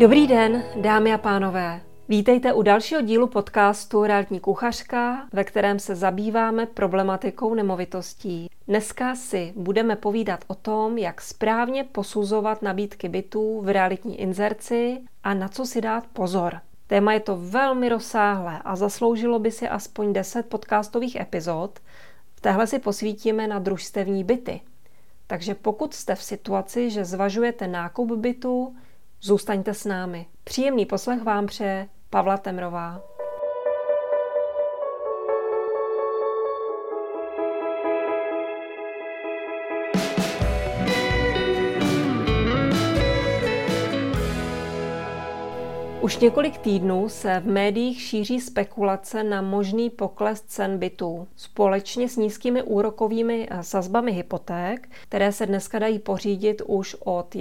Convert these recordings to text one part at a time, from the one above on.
Dobrý den, dámy a pánové. Vítejte u dalšího dílu podcastu Realitní kuchařka, ve kterém se zabýváme problematikou nemovitostí. Dneska si budeme povídat o tom, jak správně posuzovat nabídky bytů v realitní inzerci a na co si dát pozor. Téma je to velmi rozsáhlé a zasloužilo by si aspoň 10 podcastových epizod. V téhle si posvítíme na družstevní byty. Takže pokud jste v situaci, že zvažujete nákup bytu, zůstaňte s námi. Příjemný poslech vám přeje Pavla Temrová. Už několik týdnů se v médiích šíří spekulace na možný pokles cen bytů. Společně s nízkými úrokovými sazbami hypoték, které se dneska dají pořídit už od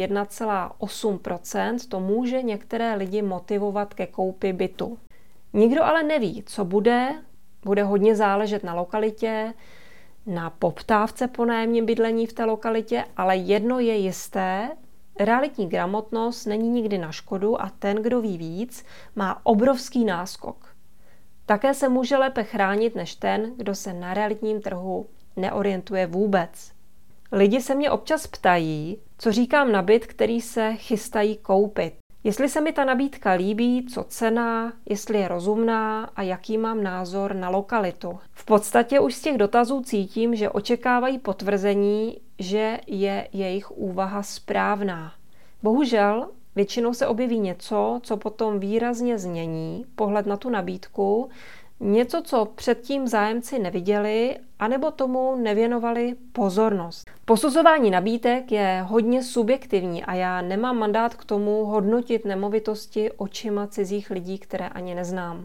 1,8%, to může některé lidi motivovat ke koupi bytu. Nikdo ale neví, co bude hodně záležet na lokalitě, na poptávce po nájemním bydlení v té lokalitě, ale jedno je jisté, realitní gramotnost není nikdy na škodu a ten, kdo ví víc, má obrovský náskok. Také se může lépe chránit než ten, kdo se na realitním trhu neorientuje vůbec. Lidi se mě občas ptají, co říkám na byt, který se chystají koupit. Jestli se mi ta nabídka líbí, co cena, jestli je rozumná a jaký mám názor na lokalitu. V podstatě už z těch dotazů cítím, že očekávají potvrzení, že je jejich úvaha správná. Bohužel většinou se objeví něco, co potom výrazně změní pohled na tu nabídku, něco, co předtím zájemci neviděli, anebo tomu nevěnovali pozornost. Posuzování nabídek je hodně subjektivní a já nemám mandát k tomu hodnotit nemovitosti očima cizích lidí, které ani neznám.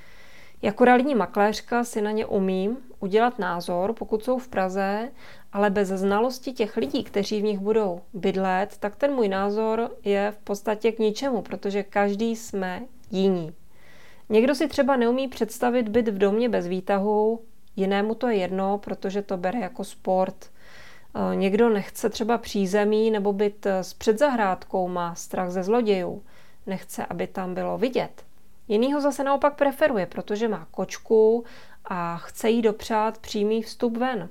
Jako realitní makléřka si na ně umím udělat názor, pokud jsou v Praze, ale bez znalosti těch lidí, kteří v nich budou bydlet, tak ten můj názor je v podstatě k ničemu, protože každý jsme jiní. Někdo si třeba neumí představit byt v domě bez výtahu, jinému to je jedno, protože to bere jako sport. Někdo nechce třeba přízemí nebo byt s předzahrádkou, má strach ze zlodějů, nechce, aby tam bylo vidět. Jiný ho zase naopak preferuje, protože má kočku a chce jí dopřát přímý vstup ven.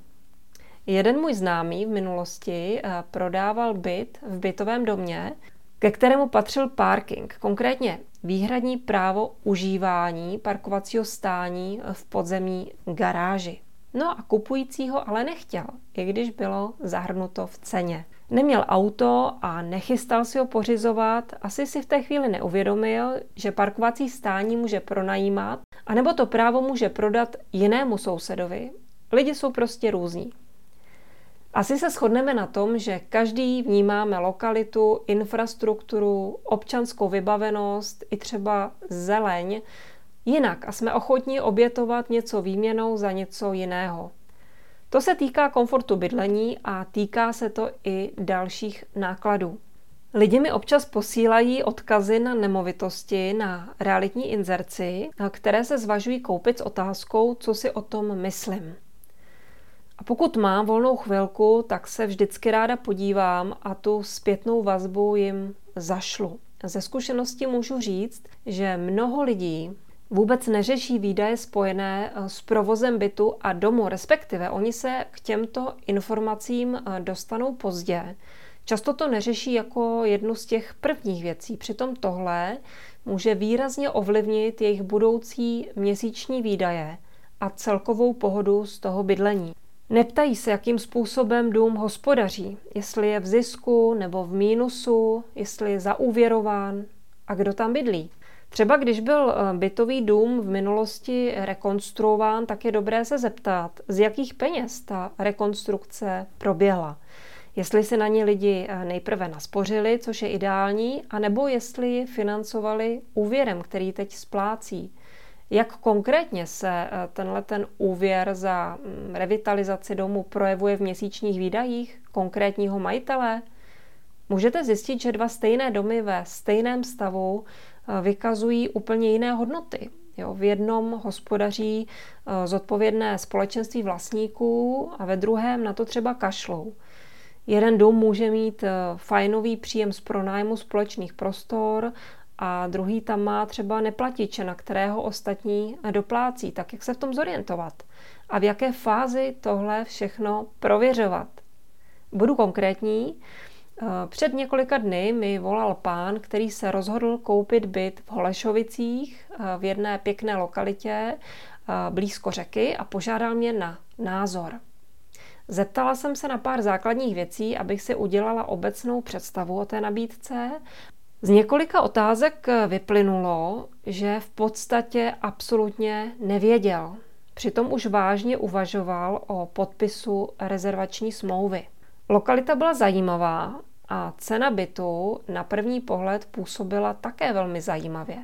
Jeden můj známý v minulosti prodával byt v bytovém domě, ke kterému patřil parking, konkrétně výhradní právo užívání parkovacího stání v podzemní garáži. No a kupující ho ale nechtěl, i když bylo zahrnuto v ceně. Neměl auto a nechystal si ho pořizovat, asi si v té chvíli neuvědomil, že parkovací stání může pronajímat, anebo to právo může prodat jinému sousedovi. Lidi jsou prostě různí. Asi se shodneme na tom, že každý vnímáme lokalitu, infrastrukturu, občanskou vybavenost i třeba zeleň jinak a jsme ochotní obětovat něco výměnou za něco jiného. To se týká komfortu bydlení a týká se to i dalších nákladů. Lidi mi občas posílají odkazy na nemovitosti na realitní inzerci, které se zvažují koupit s otázkou, co si o tom myslím. A pokud mám volnou chvilku, tak se vždycky ráda podívám a tu zpětnou vazbu jim zašlu. Ze zkušenosti můžu říct, že mnoho lidí vůbec neřeší výdaje spojené s provozem bytu a domu, respektive oni se k těmto informacím dostanou pozdě. Často to neřeší jako jednu z těch prvních věcí, přitom tohle může výrazně ovlivnit jejich budoucí měsíční výdaje a celkovou pohodu z toho bydlení. Neptají se, jakým způsobem dům hospodaří, jestli je v zisku nebo v mínusu, jestli je zaúvěrován a kdo tam bydlí. Třeba když byl bytový dům v minulosti rekonstruován, tak je dobré se zeptat, z jakých peněz ta rekonstrukce proběhla. Jestli si na ně lidi nejprve naspořili, což je ideální, anebo jestli ji financovali úvěrem, který teď splácí. Jak konkrétně se ten úvěr za revitalizaci domu projevuje v měsíčních výdajích konkrétního majitele? Můžete zjistit, že dva stejné domy ve stejném stavu vykazují úplně jiné hodnoty. V jednom hospodaří zodpovědné společenství vlastníků a ve druhém na to třeba kašlou. Jeden dům může mít fajnový příjem z pronájmu společných prostor a druhý tam má třeba neplatiče, na kterého ostatní doplácí. Tak jak se v tom zorientovat? A v jaké fázi tohle všechno prověřovat? Budu konkrétní. Před několika dny mi volal pán, který se rozhodl koupit byt v Holešovicích v jedné pěkné lokalitě blízko řeky a požádal mě na názor. Zeptala jsem se na pár základních věcí, abych si udělala obecnou představu o té nabídce. Z několika otázek vyplynulo, že v podstatě absolutně nevěděl. Přitom už vážně uvažoval o podpisu rezervační smlouvy. Lokalita byla zajímavá a cena bytu na první pohled působila také velmi zajímavě.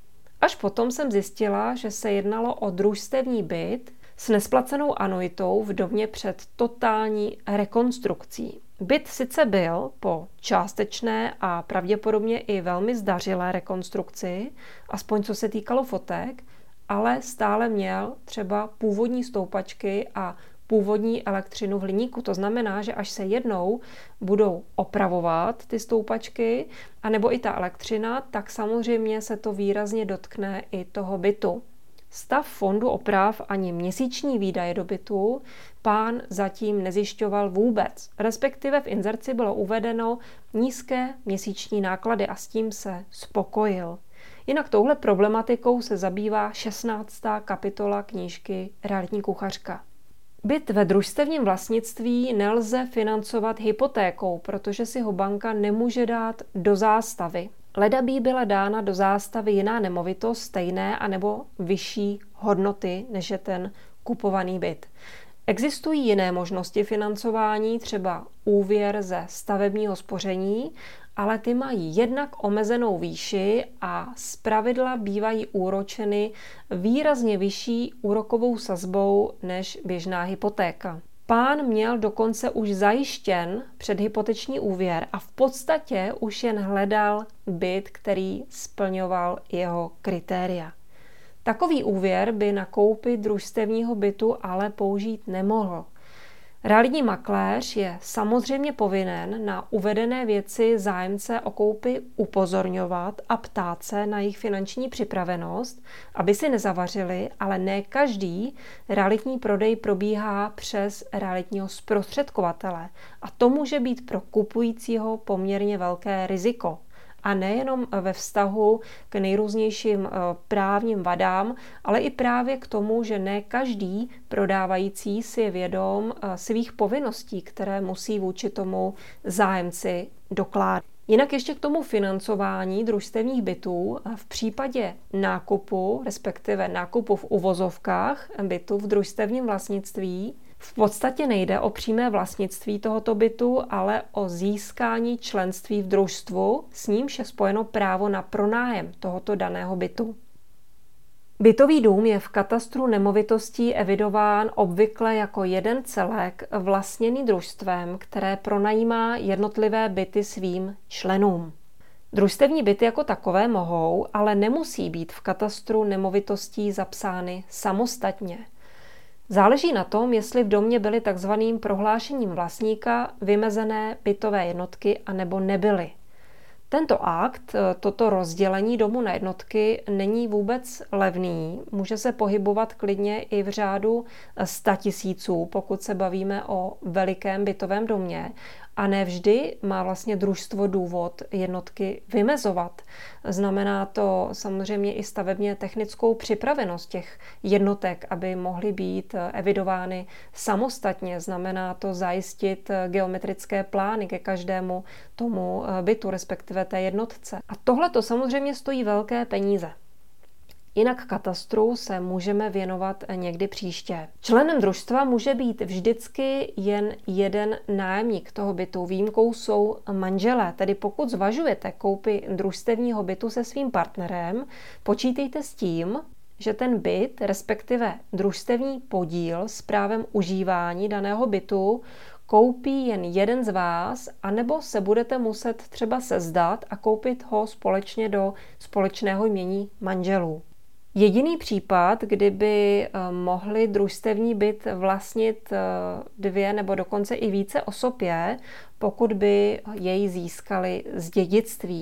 Až potom jsem zjistila, že se jednalo o družstevní byt s nesplacenou anuitou v domě před totální rekonstrukcí. Byt sice byl po částečné a pravděpodobně i velmi zdařilé rekonstrukci, aspoň co se týkalo fotek, ale stále měl třeba původní stoupačky a původní elektřinu v hliníku. To znamená, že až se jednou budou opravovat ty stoupačky, anebo i ta elektřina, tak samozřejmě se to výrazně dotkne i toho bytu. Stav fondu oprav ani měsíční výdaje do bytu pán zatím nezjišťoval vůbec. Respektive v inzerci bylo uvedeno nízké měsíční náklady a s tím se spokojil. Jinak touhle problematikou se zabývá 16. kapitola knížky Realitní kuchařka. Byt ve družstevním vlastnictví nelze financovat hypotékou, protože si ho banka nemůže dát do zástavy. Ledabí byla dána do zástavy jiná nemovitost stejné anebo vyšší hodnoty, než je ten kupovaný byt. Existují jiné možnosti financování, třeba úvěr ze stavebního spoření, ale ty mají jednak omezenou výši a zpravidla bývají úročeny výrazně vyšší úrokovou sazbou než běžná hypotéka. Pán měl dokonce už zajištěn předhypoteční úvěr a v podstatě už jen hledal byt, který splňoval jeho kritéria. Takový úvěr by na koupi družstevního bytu ale použít nemohl. Realitní makléř je samozřejmě povinen na uvedené věci zájemce o koupi upozorňovat a ptát se na jejich finanční připravenost, aby si nezavařili, ale ne každý realitní prodej probíhá přes realitního zprostředkovatele a to může být pro kupujícího poměrně velké riziko. A nejenom ve vztahu k nejrůznějším právním vadám, ale i právě k tomu, že ne každý prodávající si je vědom svých povinností, které musí vůči tomu zájemci dokládat. Jinak ještě k tomu financování družstevních bytů v případě nákupu, respektive nákupu v uvozovkách bytu v družstevním vlastnictví, v podstatě nejde o přímé vlastnictví tohoto bytu, ale o získání členství v družstvu, s nímž je spojeno právo na pronájem tohoto daného bytu. Bytový dům je v katastru nemovitostí evidován obvykle jako jeden celek vlastněný družstvem, které pronajímá jednotlivé byty svým členům. Družstevní byty jako takové mohou, ale nemusí být v katastru nemovitostí zapsány samostatně. Záleží na tom, jestli v domě byly takzvaným prohlášením vlastníka vymezené bytové jednotky anebo nebyly. Tento akt, toto rozdělení domu na jednotky není vůbec levný, může se pohybovat klidně i v řádu 100 000, pokud se bavíme o velikém bytovém domě. A ne vždy má vlastně družstvo důvod jednotky vymezovat. Znamená to samozřejmě i stavebně technickou připravenost těch jednotek, aby mohly být evidovány samostatně. Znamená to zajistit geometrické plány ke každému tomu bytu, respektive té jednotce. A tohle to samozřejmě stojí velké peníze. Jinak katastru se můžeme věnovat někdy příště. Členem družstva může být vždycky jen jeden nájemník toho bytu. Výjimkou jsou manželé, tedy pokud zvažujete koupi družstevního bytu se svým partnerem, počítejte s tím, že ten byt, respektive družstevní podíl s právem užívání daného bytu koupí jen jeden z vás, anebo se budete muset třeba sezdat a koupit ho společně do společného jmění manželů. Jediný případ, kdyby mohli družstevní byt vlastnit 2 nebo dokonce i více osob je, pokud by jej získali z dědictví.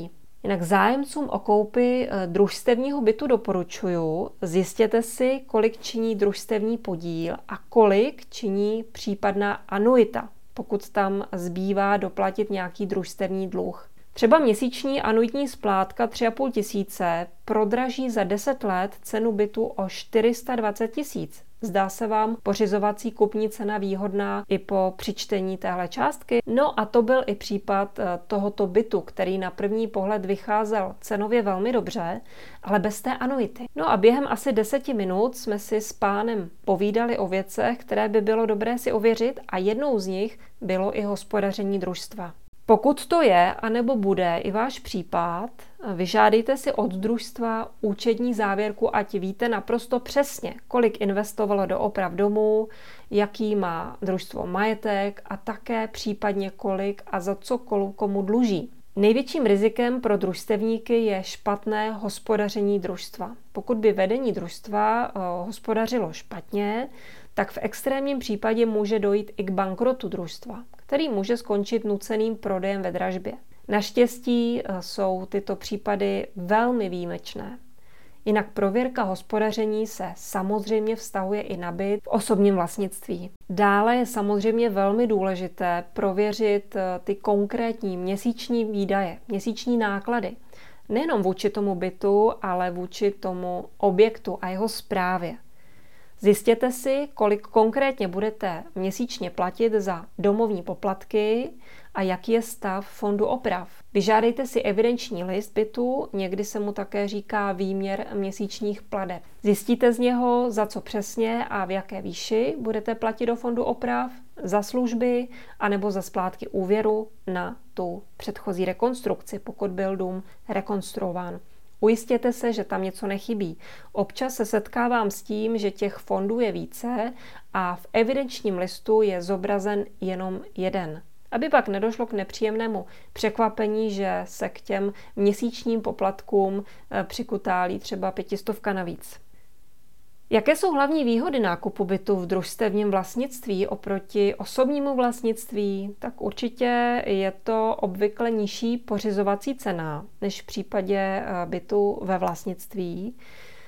Jinak zájemcům o koupi družstevního bytu doporučuji, zjistěte si, kolik činí družstevní podíl a kolik činí případná anuita, pokud tam zbývá doplatit nějaký družstevní dluh. Třeba měsíční anuitní splátka 3,5 tisíce prodraží za 10 let cenu bytu o 420 tisíc. Zdá se vám pořizovací kupní cena výhodná i po přičtení téhle částky? No a to byl i případ tohoto bytu, který na první pohled vycházel cenově velmi dobře, ale bez té anuity. No a během asi 10 minut jsme si s pánem povídali o věcech, které by bylo dobré si ověřit, a jednou z nich bylo i hospodaření družstva. Pokud to je, anebo bude i váš případ, vyžádejte si od družstva účetní závěrku, ať víte naprosto přesně, kolik investovalo do oprav domu, jaký má družstvo majetek a také případně kolik a za co komu dluží. Největším rizikem pro družstevníky je špatné hospodaření družstva. Pokud by vedení družstva hospodařilo špatně, tak v extrémním případě může dojít i k bankrotu družstva, který může skončit nuceným prodejem ve dražbě. Naštěstí jsou tyto případy velmi výjimečné. Jinak prověrka hospodaření se samozřejmě vztahuje i na byt v osobním vlastnictví. Dále je samozřejmě velmi důležité prověřit ty konkrétní měsíční výdaje, měsíční náklady. Nejenom vůči tomu bytu, ale vůči tomu objektu a jeho správě. Zjistěte si, kolik konkrétně budete měsíčně platit za domovní poplatky a jaký je stav fondu oprav. Vyžádejte si evidenční list bytu, někdy se mu také říká výměr měsíčních plateb. Zjistíte z něho, za co přesně a v jaké výši budete platit do fondu oprav, za služby anebo za splátky úvěru na tu předchozí rekonstrukci, pokud byl dům rekonstruován. Ujistěte se, že tam něco nechybí. Občas se setkávám s tím, že těch fondů je více a v evidenčním listu je zobrazen jenom jeden. Aby pak nedošlo k nepříjemnému překvapení, že se k těm měsíčním poplatkům přikutálí třeba 500 navíc. Jaké jsou hlavní výhody nákupu bytu v družstevním vlastnictví oproti osobnímu vlastnictví? Tak určitě je to obvykle nižší pořizovací cena než v případě bytu ve vlastnictví.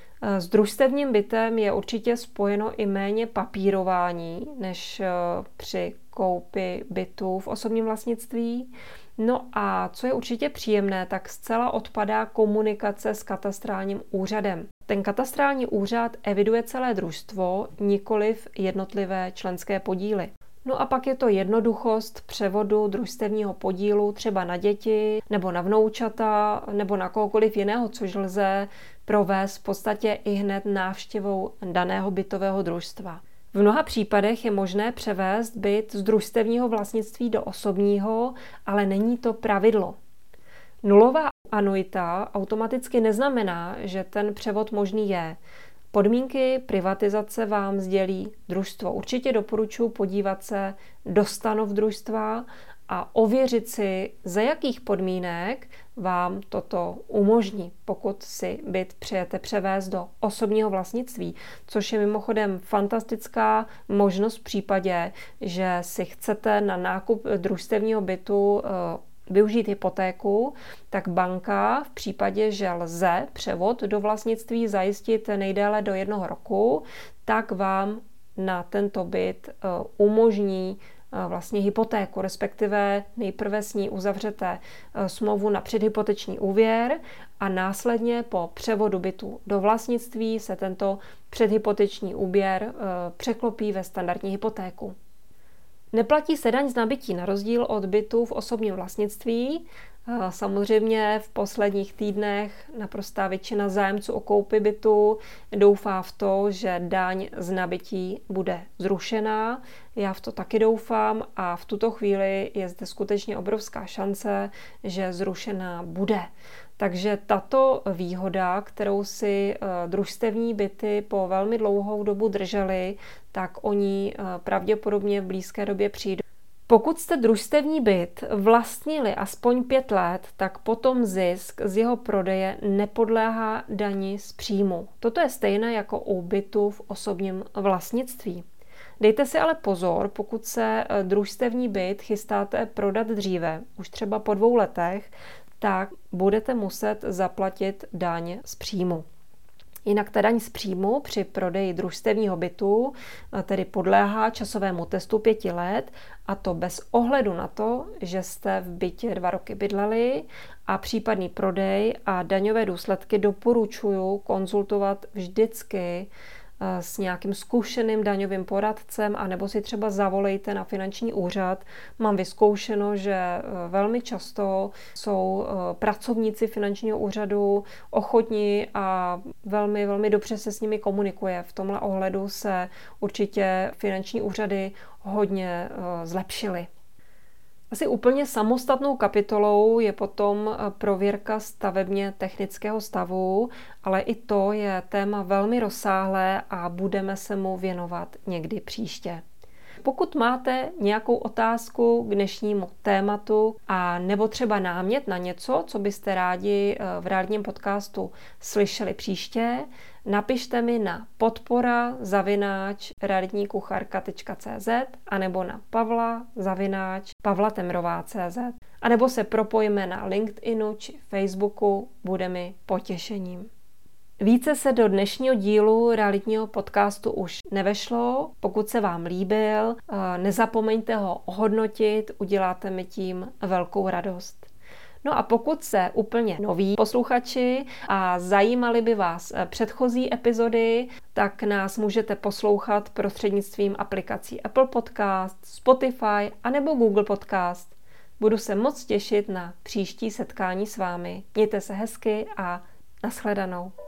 S družstevním bytem je určitě spojeno i méně papírování než při koupi bytu v osobním vlastnictví. No a co je určitě příjemné, tak zcela odpadá komunikace s katastrálním úřadem. Ten katastrální úřad eviduje celé družstvo, nikoliv jednotlivé členské podíly. No a pak je to jednoduchost převodu družstevního podílu třeba na děti, nebo na vnoučata, nebo na kohokoliv jiného, což lze provést v podstatě i hned návštěvou daného bytového družstva. V mnoha případech je možné převést byt z družstevního vlastnictví do osobního, ale není to pravidlo. Nulová anuita automaticky neznamená, že ten převod možný je. Podmínky privatizace vám sdělí družstvo. Určitě doporučuji podívat se do stanov družstva a ověřit si, za jakých podmínek vám toto umožní, pokud si byt přejete převést do osobního vlastnictví, což je mimochodem fantastická možnost v případě, že si chcete na nákup družstevního bytu využít hypotéku, tak banka v případě, že lze převod do vlastnictví zajistit nejdéle do 1 roku, tak vám na tento byt umožní vlastně hypotéku, respektive nejprve s ní uzavřete smlouvu na předhypoteční úvěr a následně po převodu bytu do vlastnictví se tento předhypoteční úvěr překlopí ve standardní hypotéku. Neplatí se daň z nabytí na rozdíl od bytu v osobním vlastnictví. Samozřejmě v posledních týdnech naprostá většina zájemců o koupi bytu doufá v to, že daň z nabytí bude zrušená. Já v to taky doufám a v tuto chvíli je zde skutečně obrovská šance, že zrušená bude. Takže tato výhoda, kterou si družstevní byty po velmi dlouhou dobu držely, tak oni pravděpodobně v blízké době přijdou. Pokud jste družstevní byt vlastnili aspoň 5 let, tak potom zisk z jeho prodeje nepodléhá dani z příjmu. Toto je stejné jako u bytu v osobním vlastnictví. Dejte si ale pozor, pokud se družstevní byt chystáte prodat dříve, už třeba po 2 letech, tak budete muset zaplatit daň z příjmu. Jinak ta daň z příjmu při prodeji družstevního bytu tedy podléhá časovému testu 5 let, a to bez ohledu na to, že jste v bytě 2 roky bydleli, a případný prodej a daňové důsledky doporučuji konzultovat vždycky s nějakým zkušeným daňovým poradcem, anebo si třeba zavolejte na finanční úřad. Mám vyzkoušeno, že velmi často jsou pracovníci finančního úřadu ochotní a velmi, velmi dobře se s nimi komunikuje. V tomhle ohledu se určitě finanční úřady hodně zlepšily. Asi úplně samostatnou kapitolou je potom prověrka stavebně technického stavu, ale i to je téma velmi rozsáhlé a budeme se mu věnovat někdy příště. Pokud máte nějakou otázku k dnešnímu tématu a nebo třeba námět na něco, co byste rádi v realitním podcastu slyšeli příště, napište mi na podpora@realitnikucharka.cz anebo na pavla@pavlatemrová.cz anebo se propojíme na LinkedInu či Facebooku, bude mi potěšením. Více se do dnešního dílu realitního podcastu už nevešlo. Pokud se vám líbil, nezapomeňte ho ohodnotit, uděláte mi tím velkou radost. No a pokud jste úplně noví posluchači a zajímaly by vás předchozí epizody, tak nás můžete poslouchat prostřednictvím aplikací Apple Podcast, Spotify anebo Google Podcast. Budu se moc těšit na příští setkání s vámi. Mějte se hezky a nashledanou.